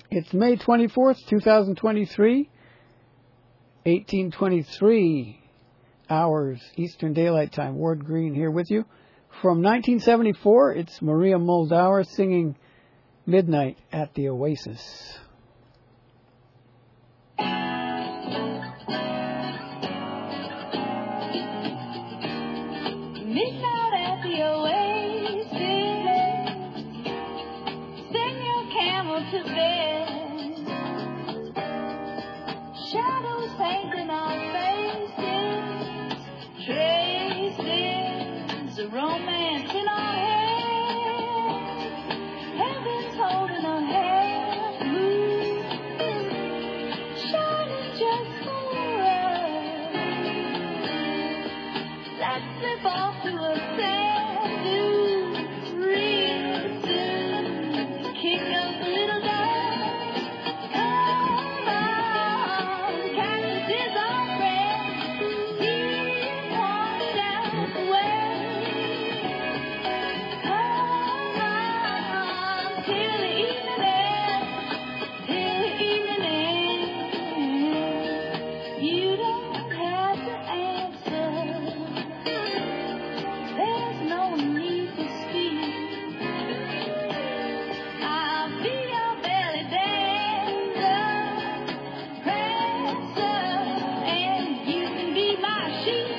It's May 24th, 2023, 1823 hours Eastern Daylight Time. Ward Green here with you. From 1974, it's Maria Muldaur singing Midnight at the Oasis. Midnight at the Oasis, send your camel to bed. Shadows painting our faces, traces of romance in our heads. Heaven's holding our hands, moon shining just for us. Let's slip off to a sand dune real soon. Kick up a little dust. Come on, cactus is our friend. He's walking down the way. Come on, till the evening ends. Till the evening ends. You don't have to answer. There's no need to speak. I'll be your belly dancer, prancer, and you can be my sheep.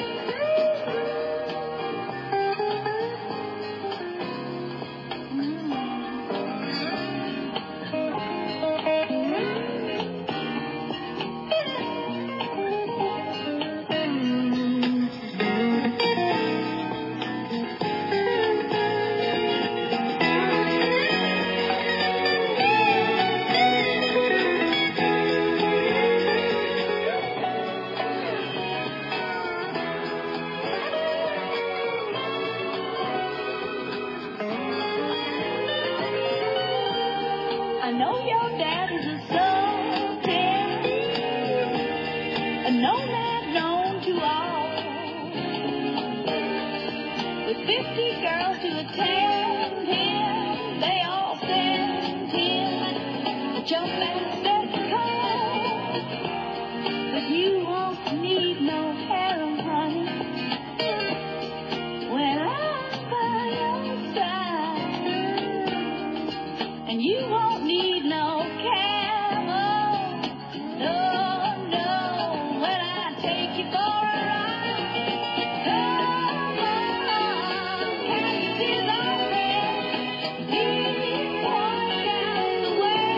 I know your dad is a sultan, a nomad known to all, with 50 girls to attend him. They all send him a jump and set call. But you won't need no harem, honey, when I'm by your side. And you won't need no camel, no, no, when I take you for a ride. Come on, cactus is our friend. He's walking down the way.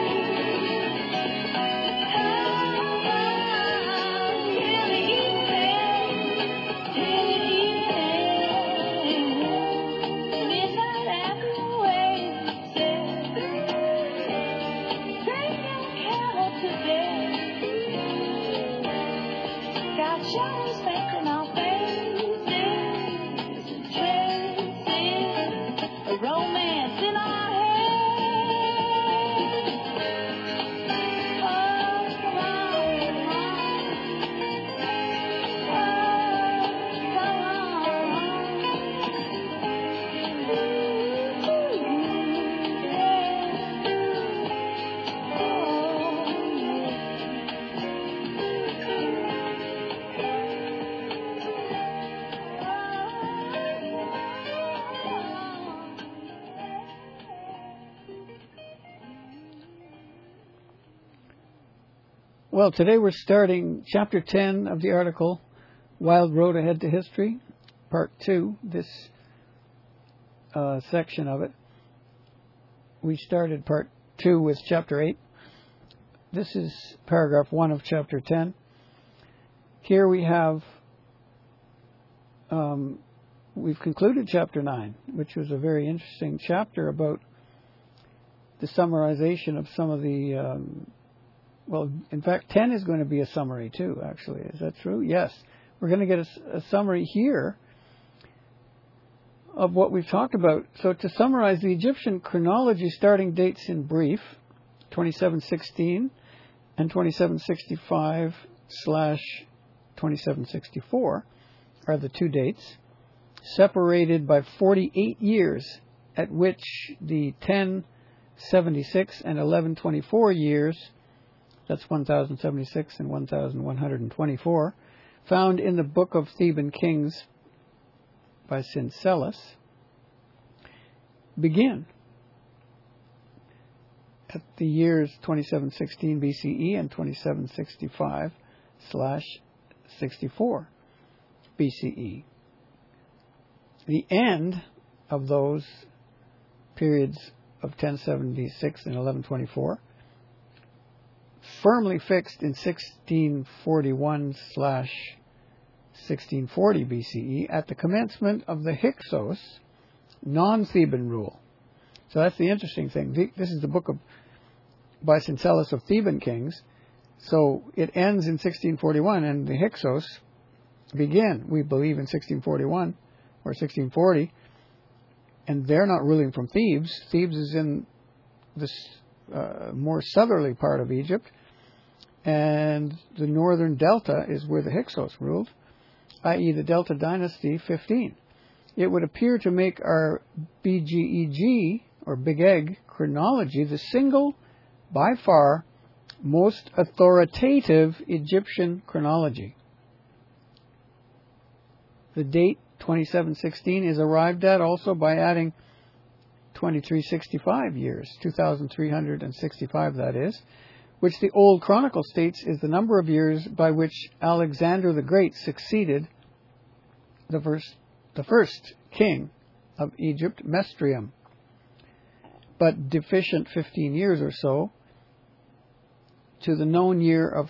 Come on, till the evening, till the evening. Midnight at the Oasis. Bring your camel to bed. Got shadows painting our faces and traces of romance in our heads. Oh, come on, come on. Well, today we're starting Chapter 10 of the article, Wild Road Ahead to History, Part 2, this section of it. We started Part 2 with Chapter 8. This is Paragraph 1 of Chapter 10. Here we have, we've concluded Chapter 9, which was a very interesting chapter about the summarization of some of the well, in fact, 10 is going to be a summary too, actually. Is that true? Yes. We're going to get a summary here of what we've talked about. So to summarize, the Egyptian chronology starting dates in brief, 2716 and 2765/2764 are the two dates, separated by 48 years at which the 10 76 and 1124 years, that's 1076 and 1124, found in the Book of Theban Kings by Syncellus, begin at the years 2716 BCE and 2765/64 BCE. The end of those periods of 1076 and 1124 firmly fixed in 1641/1640 BCE at the commencement of the Hyksos non-Theban rule. So that's the interesting thing. This is the book by Syncellus of Theban Kings. So it ends in 1641 and the Hyksos begin, we believe, in 1641 or 1640. And they're not ruling from Thebes. Thebes is in this more southerly part of Egypt. And the northern delta is where the Hyksos ruled, i.e. the Delta Dynasty 15. It would appear to make our BGEG, or Big Egg, chronology the single, by far, most authoritative Egyptian chronology. The date 2716 is arrived at also by adding 2365 years, 2365 that is, which the Old Chronicle states is the number of years by which Alexander the Great succeeded the first king of Egypt, Mestrium, but deficient 15 years or so to the known year of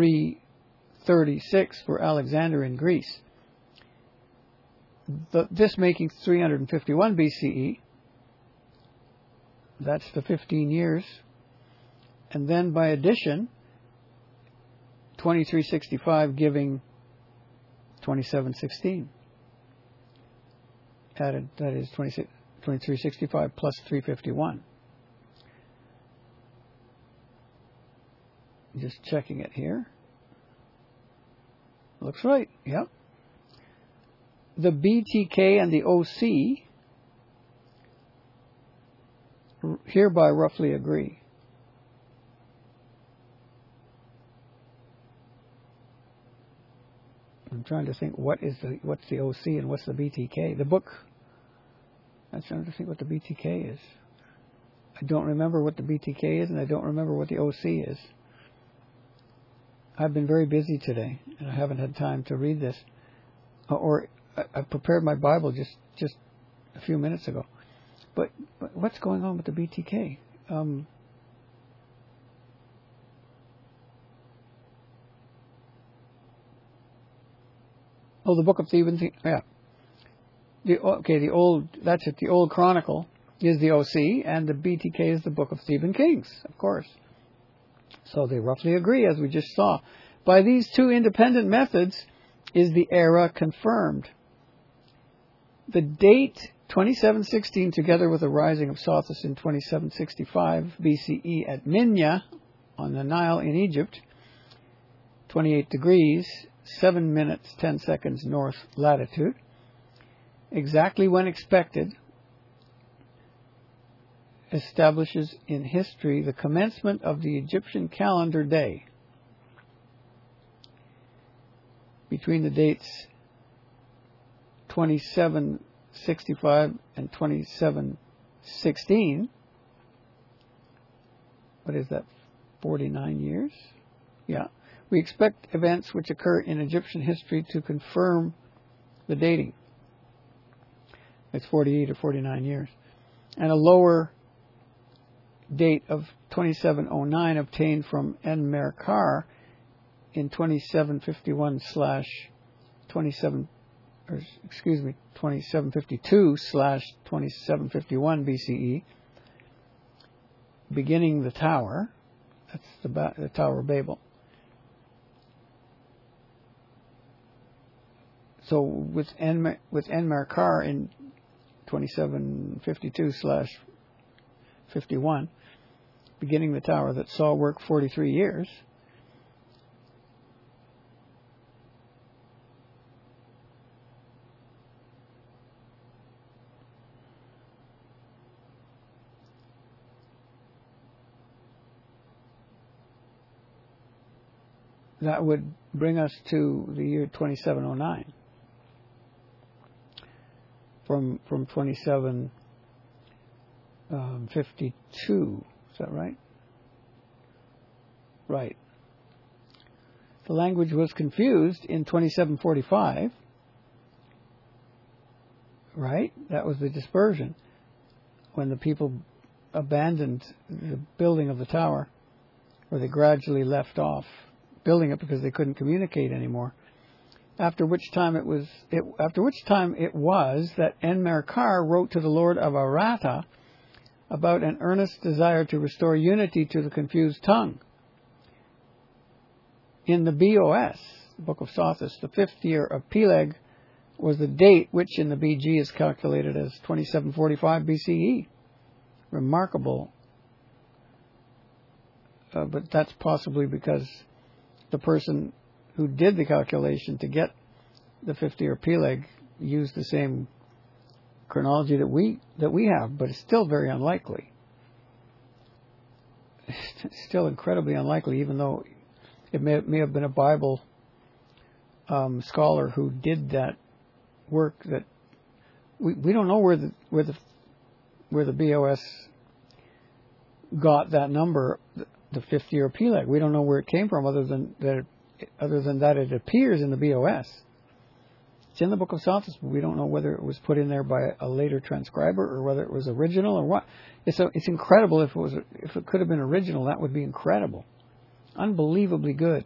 336 for Alexander in Greece. This making 351 BCE, that's the 15 years, and then by addition, 2365 giving 2716. Added, that is 2365 plus 351. Just checking it here. Looks right, yep. The BTK and the OC hereby roughly agree. I'm trying to think what's the OC and what's the BTK. The book, I'm trying to think what the BTK is. I don't remember what the BTK is, and I don't remember what the OC is. I've been very busy today, and I haven't had time to read this. Or I prepared my Bible just a few minutes ago. But what's going on with the BTK? The Book of Theban, yeah. The Old Chronicle is the OC, and the BTK is the Book of Theban Kings, of course. So they roughly agree, as we just saw. By these two independent methods is the era confirmed. The date 2716, together with the rising of Sothis in 2765 BCE at Minya on the Nile in Egypt, 28 degrees, 7 minutes, 10 seconds north latitude, exactly when expected, establishes in history the commencement of the Egyptian calendar day. Between the dates 2765 and 2716, what is that, 49 years? Yeah. We expect events which occur in Egyptian history to confirm the dating. It's 48 or 49 years. And a lower date of 2709 obtained from Enmerkar in 2752/2751 BCE, beginning the tower. That's the Tower of Babel. So with Enmerkar in 2752/51, beginning the tower that saw work 43 years, that would bring us to the year 2709. From 2752. Is that right? Right. The language was confused in 2745. Right? That was the dispersion. When the people abandoned the building of the tower, or they gradually left off building it because they couldn't communicate anymore. After which time it was that Enmerkar wrote to the Lord of Aratta about an earnest desire to restore unity to the confused tongue. In the BOS, the Book of Sothis, the 5th year of Peleg was the date which in the BG is calculated as 2745 BCE. Remarkable. But that's possibly because the person who did the calculation to get the 5th year Peleg used the same chronology that we have, but it's still very unlikely. It's still incredibly unlikely, even though it may have been a Bible scholar who did that work. That we don't know where the BOS got that number, the 5th year Peleg. We don't know where it came from, other than that it appears in the BOS. It's in the Book of Sothis, but we don't know whether it was put in there by a later transcriber or whether it was original or what. It's incredible if it could have been original. That would be incredible, unbelievably good.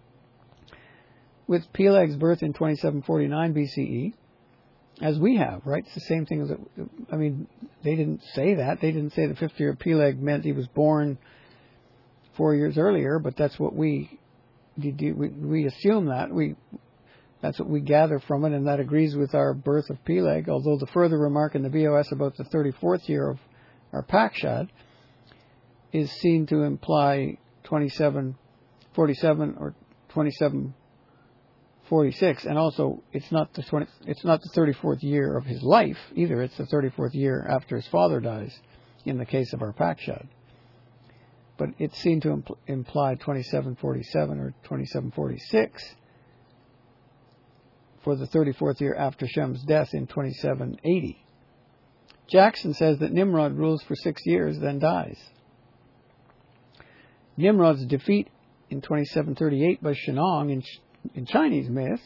With Peleg's birth in 2749 BCE, as we have, right? It's the same thing as they didn't say that. They didn't say the 5th year Peleg meant he was born 4 years earlier, but that's what we assume that. That's what we gather from it, and that agrees with our birth of Peleg, although the further remark in the BOS about the 34th year of our Pakshad is seen to imply 2747 or 2746, and also it's not the 34th year of his life either. It's the 34th year after his father dies, in the case of our Pakshad. But it's seen to imply 2747 or 2746 for the 34th year after Shem's death in 2780. Jackson says that Nimrod rules for 6 years, then dies. Nimrod's defeat in 2738 by Shennong in Chinese myth,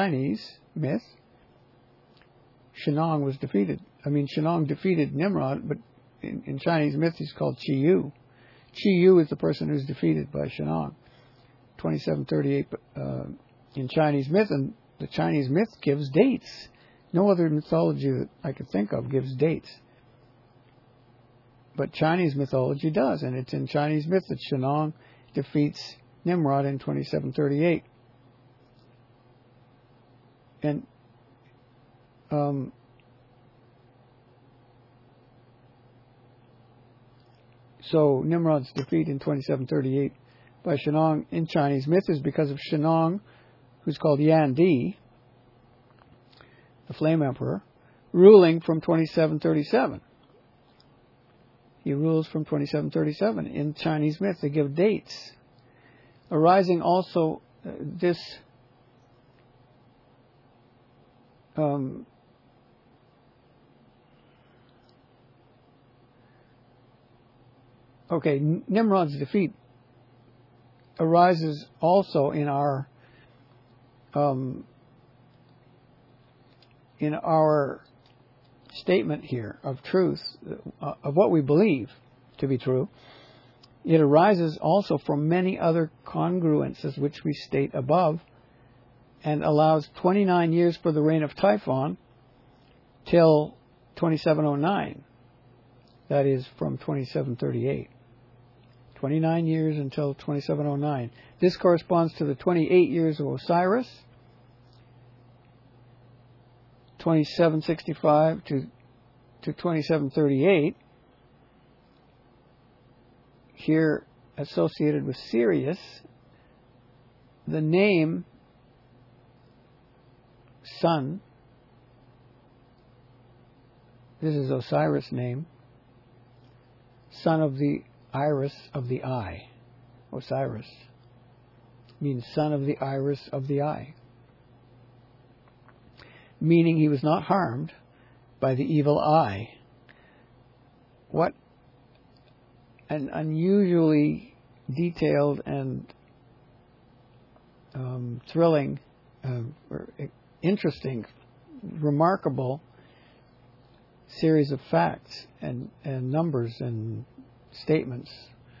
Shennong defeated Nimrod, but in Chinese myth he's called Chi Yu. Chi Yu is the person who's defeated by Shennong. 2738 in Chinese myth, and the Chinese myth gives dates. No other mythology that I could think of gives dates. But Chinese mythology does, and it's in Chinese myth that Shennong defeats Nimrod in 2738. And so Nimrod's defeat in 2738 by Shennong in Chinese myth is because of Shennong, who's called Yan Di, the Flame Emperor, ruling from 2737. He rules from 2737. In Chinese myth, they give dates. Arising also Nimrod's defeat arises also in our statement here of truth, of what we believe to be true. It arises also from many other congruences which we state above, and allows 29 years for the reign of Typhon till 2709. That is from 2738. 29 years until 2709. This corresponds to the 28 years of Osiris, 2765 to 2738. Here associated with Sirius, the name Sun, this is Osiris' name, son of the iris of the eye, Osiris. means son of the iris of the eye, meaning he was not harmed by the evil eye. What an unusually detailed and thrilling, or interesting, remarkable series of facts and numbers and statements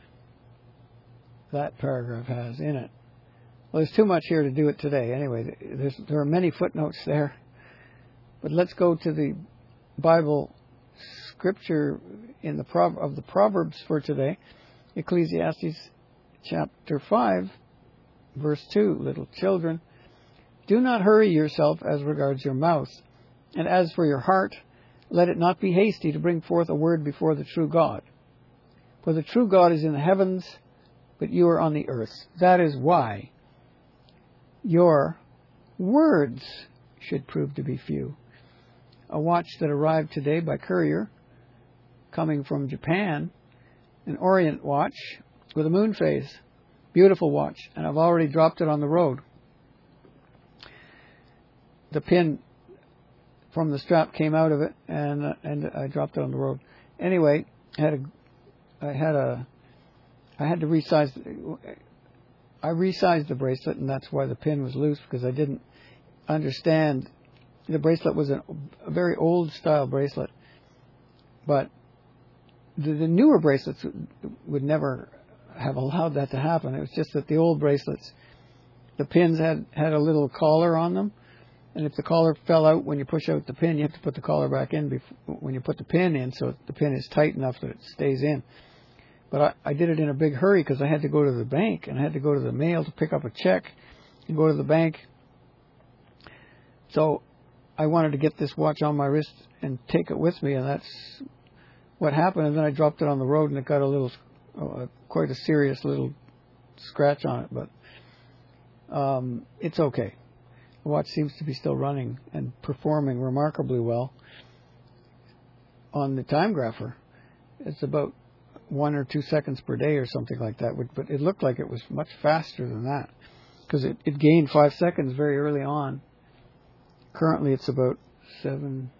that paragraph has in it. Well, there's too much here to do it today. Anyway, there are many footnotes there. But let's go to the Bible scripture in the Proverbs for today. Ecclesiastes chapter 5, verse 2. Little children, do not hurry yourself as regards your mouth. And as for your heart, let it not be hasty to bring forth a word before the true God. For the true God is in the heavens, but you are on the earth. That is why your words should prove to be few. A watch that arrived today by courier, coming from Japan, an Orient watch with a moon phase. Beautiful watch, and I've already dropped it on the road. The pin from the strap came out of it, and I dropped it on the road. Anyway, I had to resize. I resized the bracelet, and that's why the pin was loose, because I didn't understand. The bracelet was a very old style bracelet, but the newer bracelets would never have allowed that to happen. It was just that the old bracelets, the pins had a little collar on them, and if the collar fell out when you push out the pin, you have to put the collar back in when you put the pin in, so the pin is tight enough that it stays in. But I did it in a big hurry because I had to go to the bank, and I had to go to the mail to pick up a check and go to the bank. So I wanted to get this watch on my wrist and take it with me, and that's what happened. And then I dropped it on the road, and it got a little, quite a serious little scratch on it. But it's okay. The watch seems to be still running and performing remarkably well on the time grapher. It's about 1 or 2 seconds per day or something like that. But it looked like it was much faster than that because it gained 5 seconds very early on. Currently, it's about 7:50.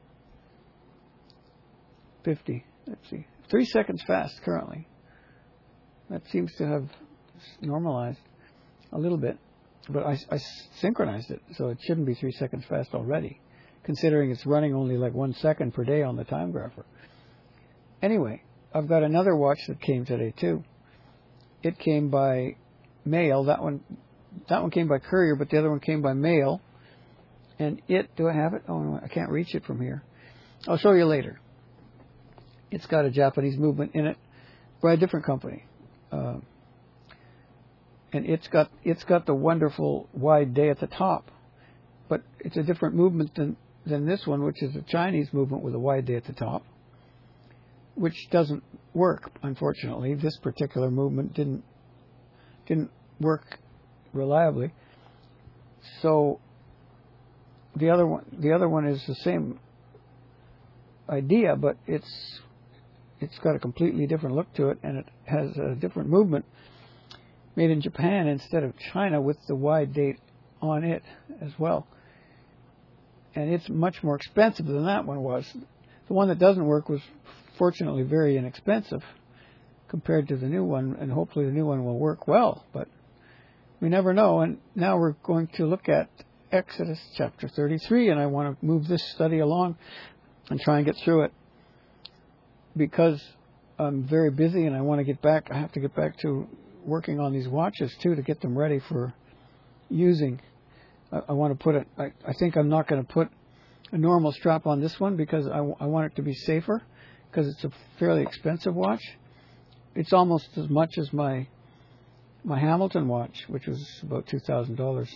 Let's see, 3 seconds fast currently. That seems to have normalized a little bit, but I synchronized it, so it shouldn't be 3 seconds fast already, considering it's running only like 1 second per day on the time grapher. Anyway, I've got another watch that came today too. It came by mail. That one came by courier, but the other one came by mail. And do I have it? Oh, no, I can't reach it from here. I'll show you later. It's got a Japanese movement in it by a different company. And it's got the wonderful wide day at the top. But it's a different movement than this one, which is a Chinese movement with a wide day at the top, which doesn't work, unfortunately. This particular movement didn't work reliably. So the other one is the same idea, but it's got a completely different look to it, and it has a different movement made in Japan instead of China with the wide date on it as well. And it's much more expensive than that one was. The one that doesn't work was fortunately very inexpensive compared to the new one, and hopefully the new one will work well, but we never know. And now we're going to look at Exodus chapter 33, and I want to move this study along and try and get through it because I'm very busy and I want to get back. I have to get back to working on these watches too to get them ready for using. I want to put it. I think I'm not going to put a normal strap on this one because I want it to be safer because it's a fairly expensive watch. It's almost as much as my Hamilton watch, which was about $2,000.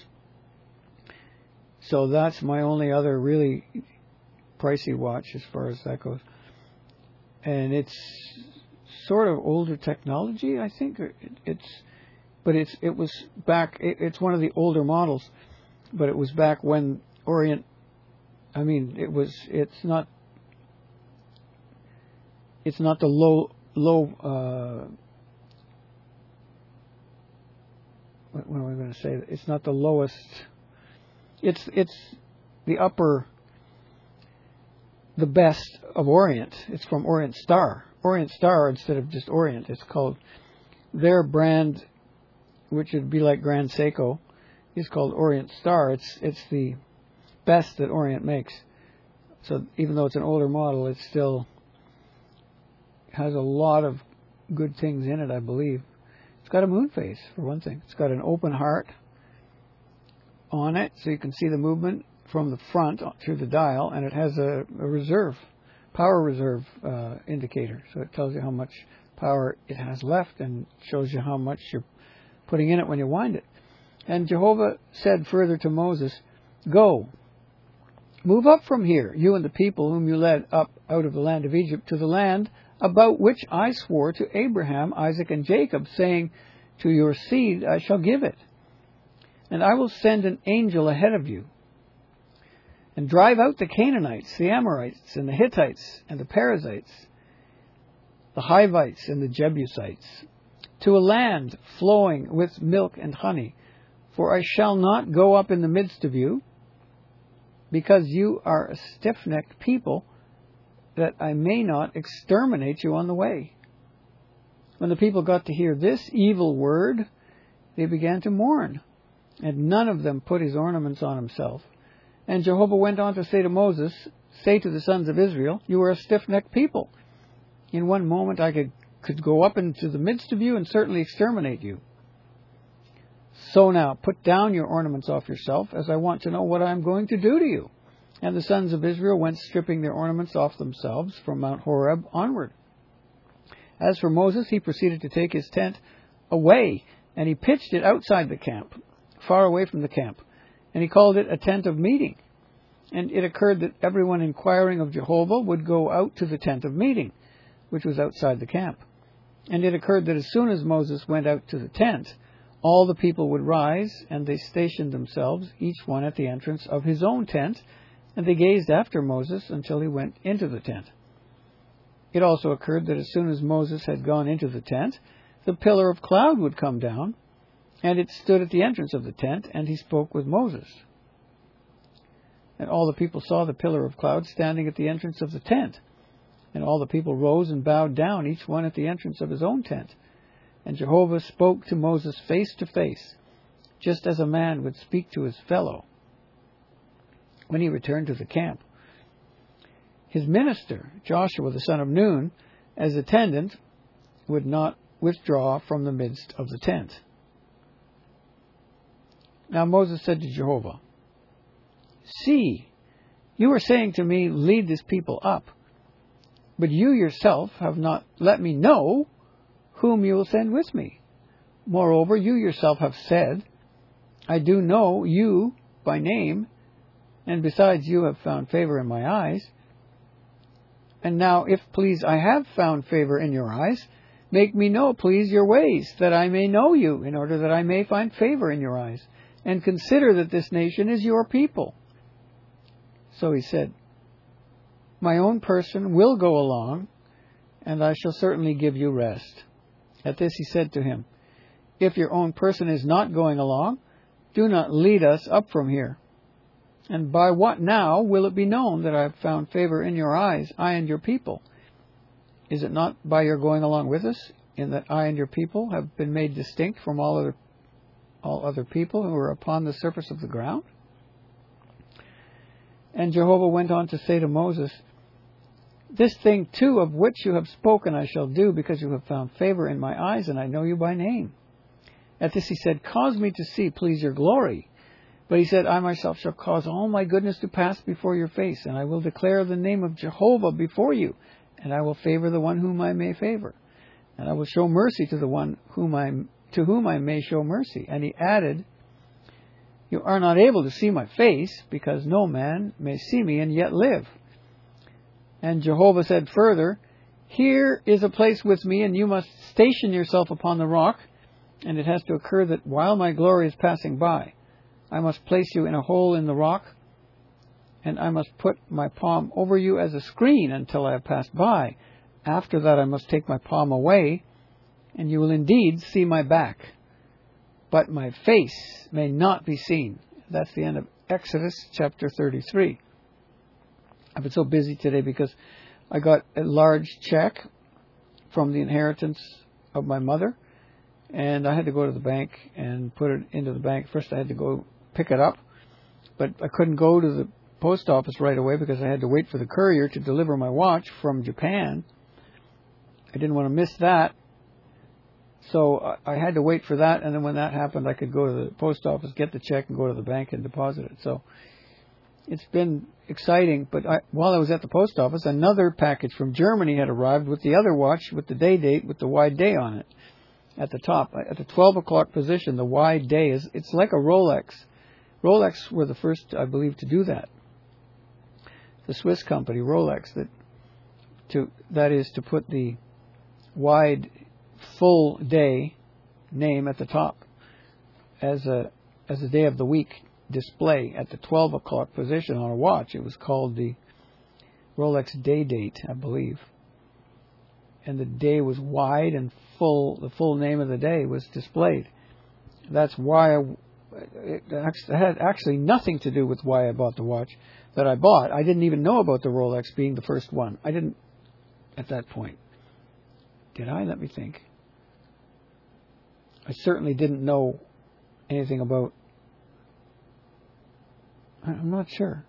So that's my only other really pricey watch as far as that goes. And it's sort of older technology, I think. It was back. It's one of the older models, but it was back when Orient. I mean, it's not the low what am I going to say? It's not the lowest. It's the upper, the best of Orient. It's from Orient Star. Orient Star instead of just Orient. It's called, their brand, which would be like Grand Seiko, is called Orient Star. It's the best that Orient makes. So even though it's an older model, it still has a lot of good things in it, I believe. It's got a moon phase, for one thing. It's got an open heart on it, so you can see the movement from the front through the dial, and it has a power reserve indicator. So it tells you how much power it has left and shows you how much you're putting in it when you wind it. And Jehovah said further to Moses, "Go, move up from here, you and the people whom you led up out of the land of Egypt, to the land about which I swore to Abraham, Isaac, and Jacob, saying, to your seed I shall give it. And I will send an angel ahead of you, and drive out the Canaanites, the Amorites, and the Hittites, and the Perizzites, the Hivites, and the Jebusites, to a land flowing with milk and honey. For I shall not go up in the midst of you, because you are a stiff-necked people, that I may not exterminate you on the way." When the people got to hear this evil word, they began to mourn, and none of them put his ornaments on himself. And Jehovah went on to say to Moses, "Say to the sons of Israel, you are a stiff-necked people. In one moment I could go up into the midst of you and certainly exterminate you. So now, put down your ornaments off yourself, as I want to know what I am going to do to you." And the sons of Israel went stripping their ornaments off themselves from Mount Horeb onward. As for Moses, he proceeded to take his tent away, and he pitched it outside the camp, far away from the camp, and he called it a tent of meeting. And it occurred that everyone inquiring of Jehovah would go out to the tent of meeting, which was outside the camp. And it occurred that as soon as Moses went out to the tent, all the people would rise, and they stationed themselves, each one at the entrance of his own tent, and they gazed after Moses until he went into the tent. It also occurred that as soon as Moses had gone into the tent, the pillar of cloud would come down, and it stood at the entrance of the tent, and he spoke with Moses. And all the people saw the pillar of cloud standing at the entrance of the tent. And all the people rose and bowed down, each one at the entrance of his own tent. And Jehovah spoke to Moses face to face, just as a man would speak to his fellow. When he returned to the camp, his minister, Joshua the son of Nun, as attendant, would not withdraw from the midst of the tent. Now Moses said to Jehovah, "See, you are saying to me, lead this people up, but you yourself have not let me know whom you will send with me. Moreover, you yourself have said, I do know you by name, and besides you have found favor in my eyes. And now, if please I have found favor in your eyes, make me know, please, your ways, that I may know you, in order that I may find favor in your eyes, and consider that this nation is your people." So he said, "My own person will go along, and I shall certainly give you rest." At this he said to him, "If your own person is not going along, do not lead us up from here. And by what now will it be known that I have found favor in your eyes, I and your people? Is it not by your going along with us, in that I and your people have been made distinct from all other people who are upon the surface of the ground?" And Jehovah went on to say to Moses, "This thing too of which you have spoken I shall do, because you have found favor in my eyes, and I know you by name." At this he said, "Cause me to see, please, your glory." But he said, "I myself shall cause all my goodness to pass before your face, and I will declare the name of Jehovah before you, and I will favor the one whom I may favor, and I will show mercy to the one to whom I may show mercy." And he added, "You are not able to see my face, because no man may see me and yet live." And Jehovah said further, "Here is a place with me, and you must station yourself upon the rock, and it has to occur that while my glory is passing by, I must place you in a hole in the rock, and I must put my palm over you as a screen until I have passed by. After that I must take my palm away, and you will indeed see my back. but my face may not be seen. That's the end of Exodus chapter 33. I've been so busy today because I got a large check from the inheritance of my mother, and I had to go to the bank and put it into the bank. First I had to go pick it up, but I couldn't go to the post office right away because I had to wait for the courier to deliver my watch from Japan. I didn't want to miss that. So I had to wait for that, and then when that happened, I could go to the post office, get the check, and go to the bank and deposit it. So it's been exciting, but while I was at the post office, another package from Germany had arrived with the other watch with the day date with the wide day on it at the top. At the 12 o'clock position, the wide day it's like a Rolex. Rolex were the first, I believe, to do that. The Swiss company, Rolex, that is to put the wide full day name at the top as a day of the week display at the 12 o'clock position on a watch. It was called the Rolex day date, I believe. And the day was wide and full. The full name of the day was displayed. That's why it had actually nothing to do with why I bought the watch that I bought. I didn't even know about the Rolex being the first one. I didn't at that point. Did I? Let me think. I certainly didn't know anything about... I'm not sure.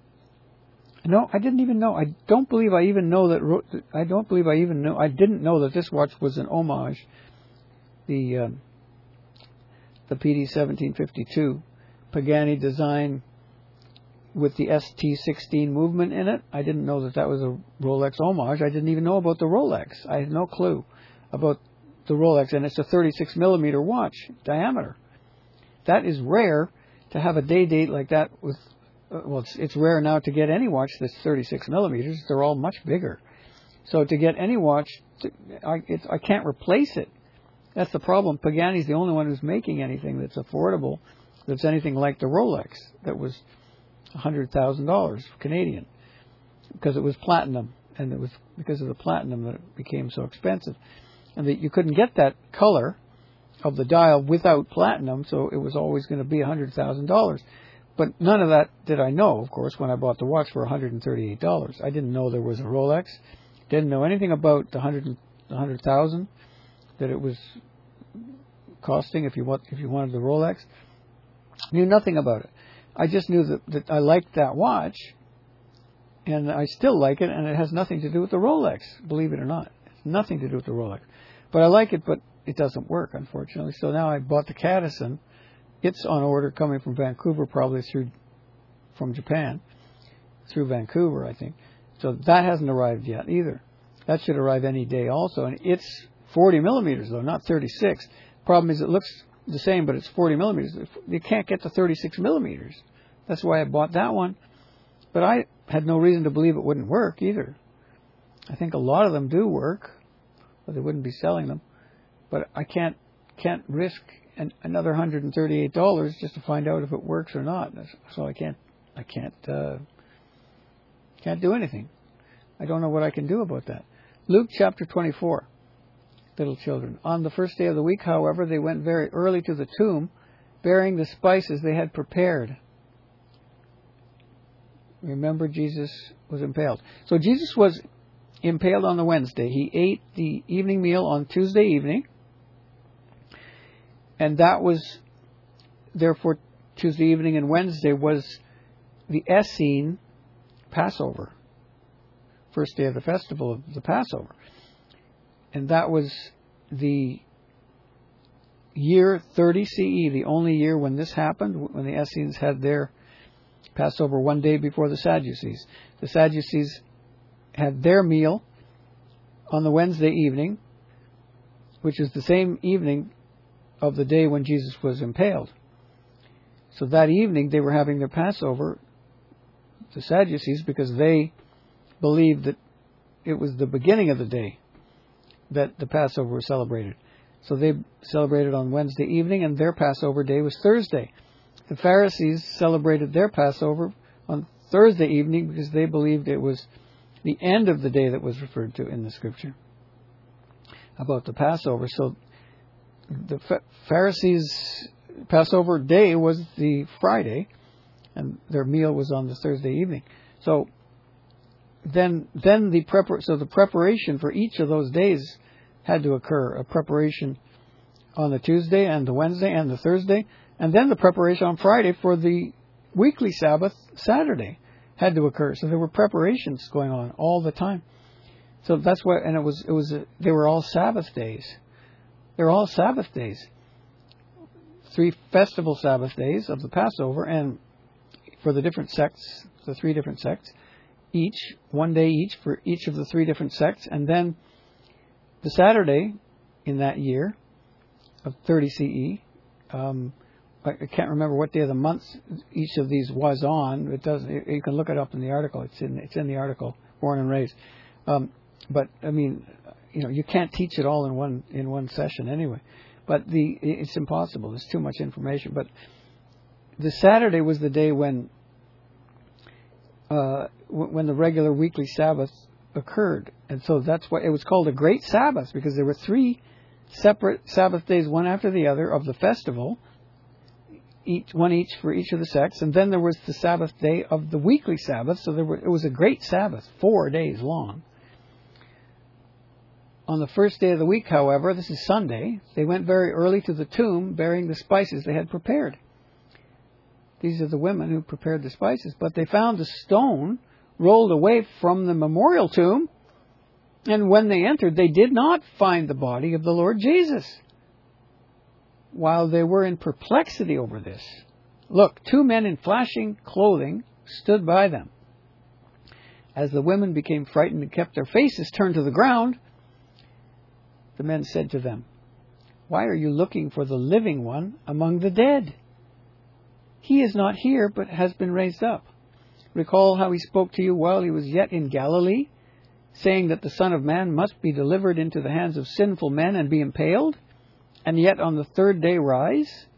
No, I didn't even know. I don't believe I even know that... I didn't know that this watch was an homage. The PD 1752 Pagani design with the ST16 movement in it. I didn't know that was a Rolex homage. I didn't even know about the Rolex. I had no clue about the Rolex, and it's a 36 millimeter watch diameter. That is rare to have a day date like that with, it's rare now to get any watch that's 36 millimeters. They're all much bigger. So to get any watch, I can't replace it. That's the problem. Pagani's the only one who's making anything that's affordable, that's anything like the Rolex that was $100,000 Canadian, because it was platinum, and it was because of the platinum that it became so expensive. And that you couldn't get that color of the dial without platinum, so it was always going to be $100,000. But none of that did I know, of course, when I bought the watch for $138. I didn't know there was a Rolex. Didn't know anything about the $100,000 that it was costing if you wanted the Rolex. Knew nothing about it. I just knew that I liked that watch, and I still like it, and it has nothing to do with the Rolex, believe it or not. It's nothing to do with the Rolex. But I like it, but it doesn't work, unfortunately. So now I bought the Cadison. It's on order coming from Vancouver, probably from Japan, through Vancouver, I think. So that hasn't arrived yet either. That should arrive any day also. And it's 40 millimeters, though, not 36. Problem is it looks the same, but it's 40 millimeters. You can't get to 36 millimeters. That's why I bought that one. But I had no reason to believe it wouldn't work either. I think a lot of them do work, or they wouldn't be selling them. But I can't risk another $138 just to find out if it works or not. So I can't do anything. I don't know what I can do about that. Luke chapter 24. Little children. On the first day of the week, however, they went very early to the tomb, bearing the spices they had prepared. Remember, Jesus was impaled. So Jesus was impaled on the Wednesday. He ate the evening meal on Tuesday evening. And that was, therefore, Tuesday evening and Wednesday was the Essene Passover. First day of the festival of the Passover. And that was the year 30 CE, the only year when this happened, when the Essenes had their Passover one day before the Sadducees. The Sadducees had their meal on the Wednesday evening, which is the same evening of the day when Jesus was impaled. So that evening they were having their Passover, the Sadducees, because they believed that it was the beginning of the day that the Passover was celebrated. So they celebrated on Wednesday evening, and their Passover day was Thursday. The Pharisees celebrated their Passover on Thursday evening because they believed it was the end of the day that was referred to in the Scripture about the Passover. So the Pharisees Passover day was the Friday, and their meal was on the Thursday evening. So then the preparation for each of those days had to occur. A preparation on the Tuesday and the Wednesday and the Thursday, and then the preparation on Friday for the weekly Sabbath, Saturday, had to occur. So there were preparations going on all the time. So that's why, and they were all Sabbath days. They're all Sabbath days. 3 festival Sabbath days of the Passover, and for the different sects, the 3 different sects, each, 1 day each for each of the 3 different sects, and then the Saturday in that year of 30 CE, I can't remember what day of the month each of these was on. It does. You can look it up in the article. It's in the article, Born and Raised. But I mean, you can't teach it all in one session anyway. But it's impossible. There's too much information. But the Saturday was the day when the regular weekly Sabbath occurred, and so that's why it was called a Great Sabbath, because there were 3 separate Sabbath days, one after the other, of the festival, one each for each of the sects, and then there was the Sabbath day of the weekly Sabbath. So it was a great Sabbath, 4 days long. On the first day of the week, however, this is Sunday, they went very early to the tomb bearing the spices they had prepared. These are the women who prepared the spices, but they found the stone rolled away from the memorial tomb, and when they entered, they did not find the body of the Lord Jesus. While they were in perplexity over this, look, 2 men in flashing clothing stood by them. As the women became frightened and kept their faces turned to the ground, the men said to them, "Why are you looking for the living one among the dead? He is not here, but has been raised up. Recall how he spoke to you while he was yet in Galilee, saying that the Son of Man must be delivered into the hands of sinful men and be impaled, and yet on the 3rd day rise."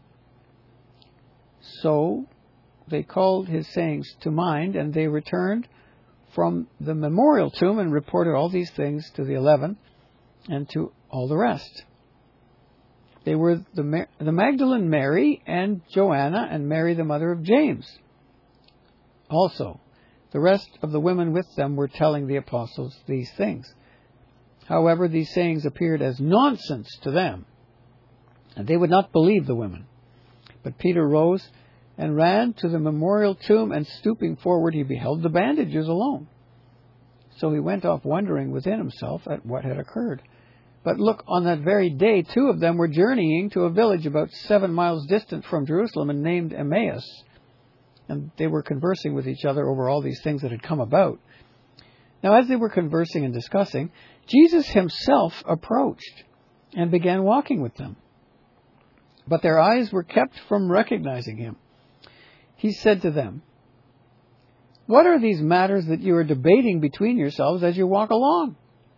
So they called his sayings to mind, and they returned from the memorial tomb and reported all these things to the 11 and to all the rest. They were the Magdalene Mary and Joanna and Mary the mother of James. Also, the rest of the women with them were telling the apostles these things. However, these sayings appeared as nonsense to them, and they would not believe the women. But Peter rose and ran to the memorial tomb, and stooping forward, he beheld the bandages alone. So he went off wondering within himself at what had occurred. But look, on that very day, 2 of them were journeying to a village about 7 miles distant from Jerusalem and named Emmaus. And they were conversing with each other over all these things that had come about. Now, as they were conversing and discussing, Jesus himself approached and began walking with them. But their eyes were kept from recognizing him. He said to them, "What are these matters that you are debating between yourselves as you walk along?"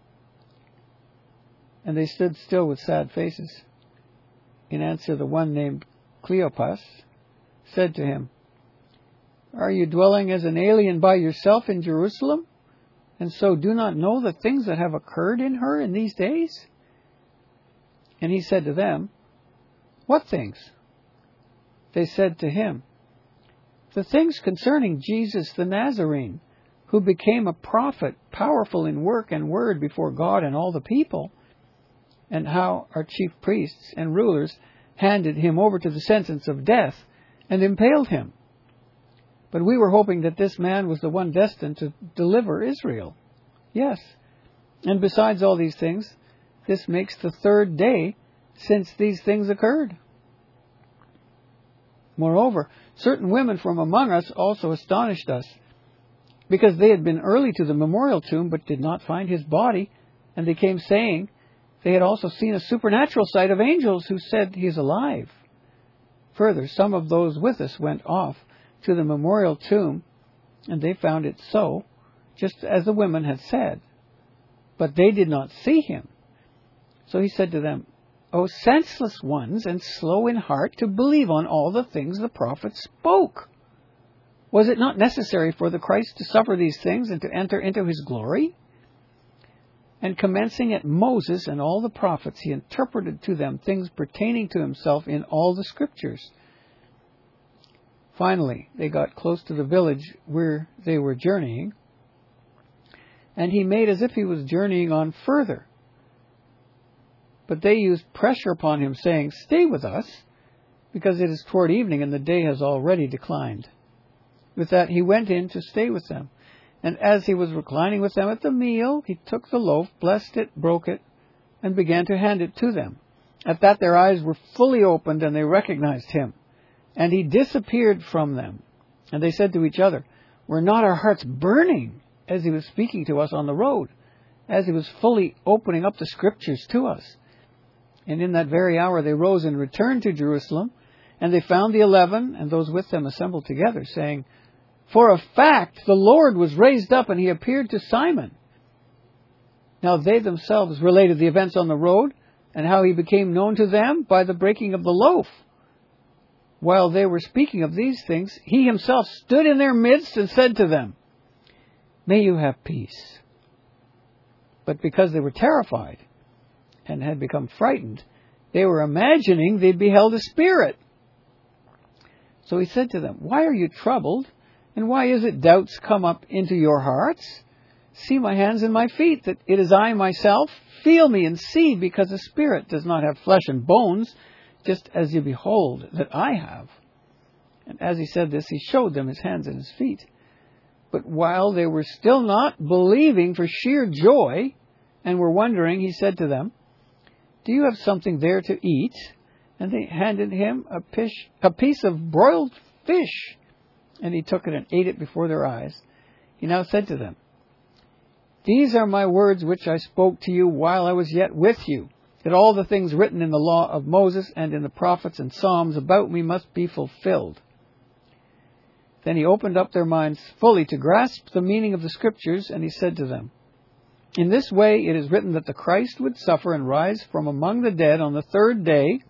And they stood still with sad faces. In answer, the one named Cleopas said to him, "Are you dwelling as an alien by yourself in Jerusalem, and so do not know the things that have occurred in her in these days?" And he said to them, "What things?" They said to him, "The things concerning Jesus the Nazarene, who became a prophet, powerful in work and word before God and all the people, and how our chief priests and rulers handed him over to the sentence of death and impaled him. But we were hoping that this man was the one destined to deliver Israel. Yes, and besides all these things, this makes the 3rd day since these things occurred. Moreover, certain women from among us also astonished us, because they had been early to the memorial tomb but did not find his body, and they came saying they had also seen a supernatural sight of angels who said he is alive. Further, some of those with us went off to the memorial tomb, and they found it so, just as the women had said. But they did not see him. So he said to them, "O senseless ones, and slow in heart to believe on all the things the prophets spoke. Was it not necessary for the Christ to suffer these things and to enter into his glory?" And commencing at Moses and all the prophets, he interpreted to them things pertaining to himself in all the Scriptures. Finally, they got close to the village where they were journeying, and he made as if he was journeying on further. But they used pressure upon him, saying, "Stay with us, because it is toward evening, and the day has already declined." With that, he went in to stay with them. And as he was reclining with them at the meal, he took the loaf, blessed it, broke it, and began to hand it to them. At that their eyes were fully opened, and they recognized him. And he disappeared from them. And they said to each other, "Were not our hearts burning as he was speaking to us on the road, as he was fully opening up the Scriptures to us?" And in that very hour they rose and returned to Jerusalem, and they found the 11 and those with them assembled together, saying, "For a fact, the Lord was raised up, and he appeared to Simon." Now they themselves related the events on the road, and how he became known to them by the breaking of the loaf. While they were speaking of these things, he himself stood in their midst and said to them, "May you have peace." But because they were terrified and had become frightened, they were imagining they beheld a spirit. So he said to them, "Why are you troubled? And why is it doubts come up into your hearts? See my hands and my feet, that it is I myself. Feel me and see, because a spirit does not have flesh and bones, just as you behold that I have." And as he said this, he showed them his hands and his feet. But while they were still not believing for sheer joy, and were wondering, he said to them, "Do you have something there to eat?" And they handed him a piece of broiled fish, and he took it and ate it before their eyes. He now said to them, "These are my words which I spoke to you while I was yet with you, that all the things written in the law of Moses and in the prophets and Psalms about me must be fulfilled." Then he opened up their minds fully to grasp the meaning of the Scriptures, and he said to them, "In this way it is written that the Christ would suffer and rise from among the dead on the third day,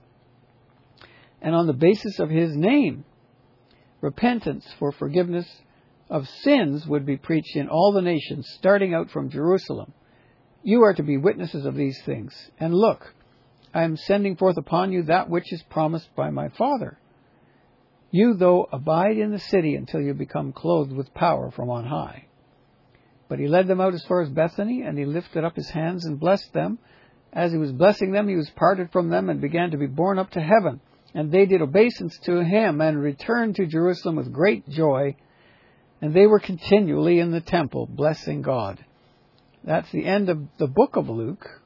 and on the basis of his name, repentance for forgiveness of sins would be preached in all the nations, starting out from Jerusalem. You are to be witnesses of these things. And look, I am sending forth upon you that which is promised by my Father. You, though, abide in the city until you become clothed with power from on high." But he led them out as far as Bethany, and he lifted up his hands and blessed them. As he was blessing them, he was parted from them and began to be borne up to heaven. And they did obeisance to him and returned to Jerusalem with great joy. And they were continually in the temple, blessing God. That's the end of the book of Luke,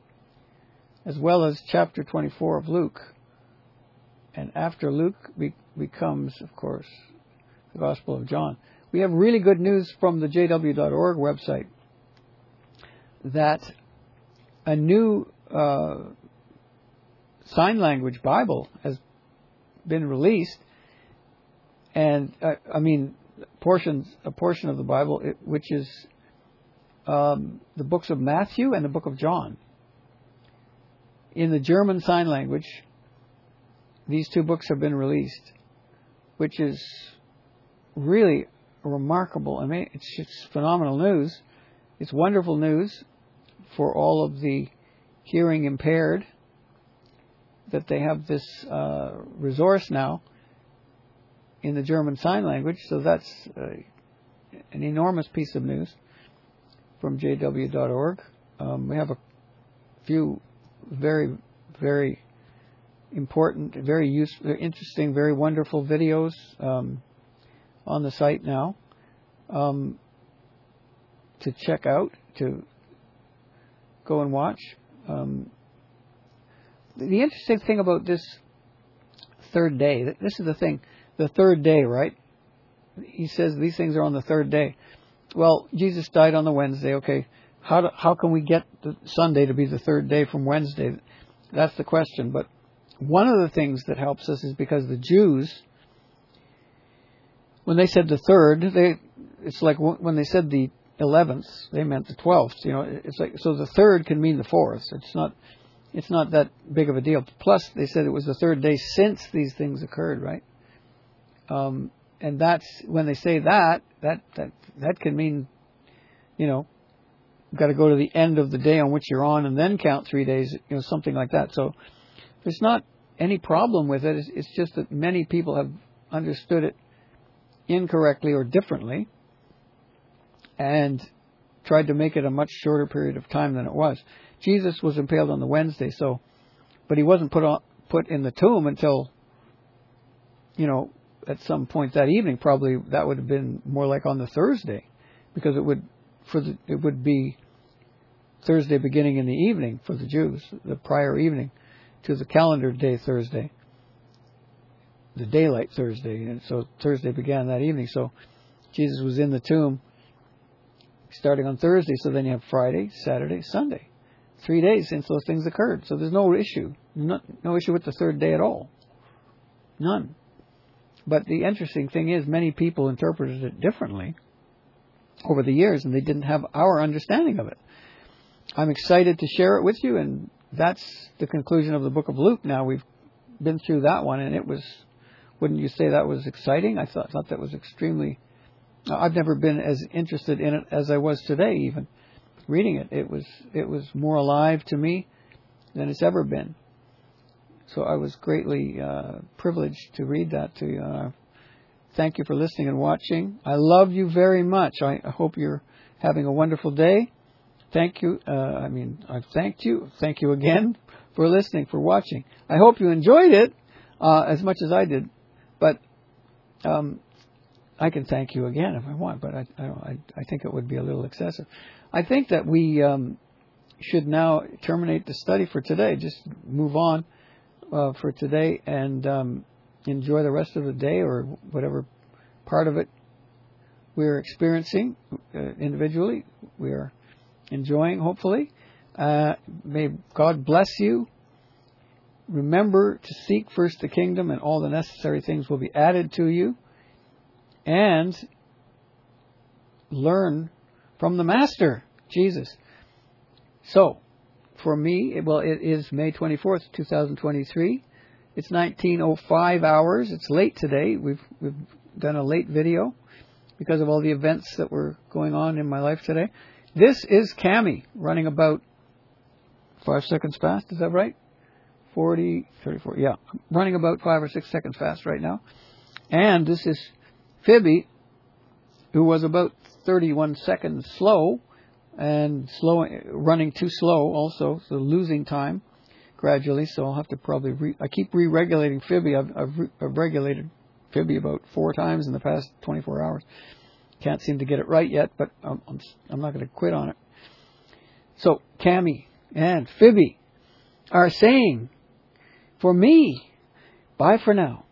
as well as chapter 24 of Luke. And after Luke becomes, of course, the Gospel of John. We have really good news from the jw.org website that a new sign language Bible has been released, and a portion of the Bible, which is the books of Matthew and the book of John. In the German Sign Language, these two books have been released, which is really remarkable. It's just phenomenal news. It's wonderful news for all of the hearing impaired, that they have this resource now in the German Sign Language. So that's an enormous piece of news from jw.org. We have a few very, very important, very useful, very interesting, very wonderful videos on the site now to check out, to go and watch. The interesting thing about this third day, this is the thing, the third day, right? He says these things are on the third day. Well, Jesus died on the Wednesday. Okay, how can we get the Sunday to be the third day from Wednesday? That's the question. But one of the things that helps us is because the Jews, when they said the third, it's like when they said the 11th, they meant the 12th. It's like, so the third can mean the fourth. It's not that big of a deal. Plus, they said it was the third day since these things occurred, right? And that's when they say that can mean, got to go to the end of the day on which you're on and then count 3 days, something like that. So there's not any problem with it. It's just that many people have understood it incorrectly or differently and tried to make it a much shorter period of time than it was. Jesus was impaled on the Wednesday, but he wasn't put in the tomb until, at some point that evening. Probably that would have been more like on the Thursday, because it would be Thursday beginning in the evening for the Jews, the prior evening to the calendar day Thursday, the daylight Thursday, and so Thursday began that evening. So Jesus was in the tomb starting on Thursday. So then you have Friday, Saturday, Sunday, 3 days since those things occurred. So there's no issue, no issue with the third day at all, none. But the interesting thing is, many people interpreted it differently over the years, and they didn't have our understanding of it. I'm excited to share it with you, and that's the conclusion of the book of Luke. Now, we've been through that one, and it was, wouldn't you say that was exciting? I thought that was extremely, I've never been as interested in it as I was today, even reading it. It was more alive to me than it's ever been. So I was greatly privileged to read that to you. Thank you for listening and watching. I love you very much. I hope you're having a wonderful day. Thank you. I've thanked you. Thank you again for listening, for watching. I hope you enjoyed it as much as I did. But I can thank you again if I want, but I think it would be a little excessive. I think that we should now terminate the study for today. Just move on for today and enjoy the rest of the day, or whatever part of it we're experiencing individually. We are enjoying, hopefully. May God bless you. Remember to seek first the kingdom, and all the necessary things will be added to you. And learn from the Master, Jesus. So, for me, it is May 24th, 2023. It's 19:05 hours. It's late today. We've done a late video because of all the events that were going on in my life today. This is Cami running about 5 seconds fast. Is that right? 40, 34. Yeah, running about 5 or 6 seconds fast right now. And this is Phoebe, who was about 31 seconds slow, and running too slow also, so losing time gradually. So I'll have to probably I keep re-regulating Phoebe. I've regulated Phoebe about 4 times in the past 24 hours. Can't seem to get it right yet, but I'm not going to quit on it. So Cami and Phoebe are saying, for me, bye for now.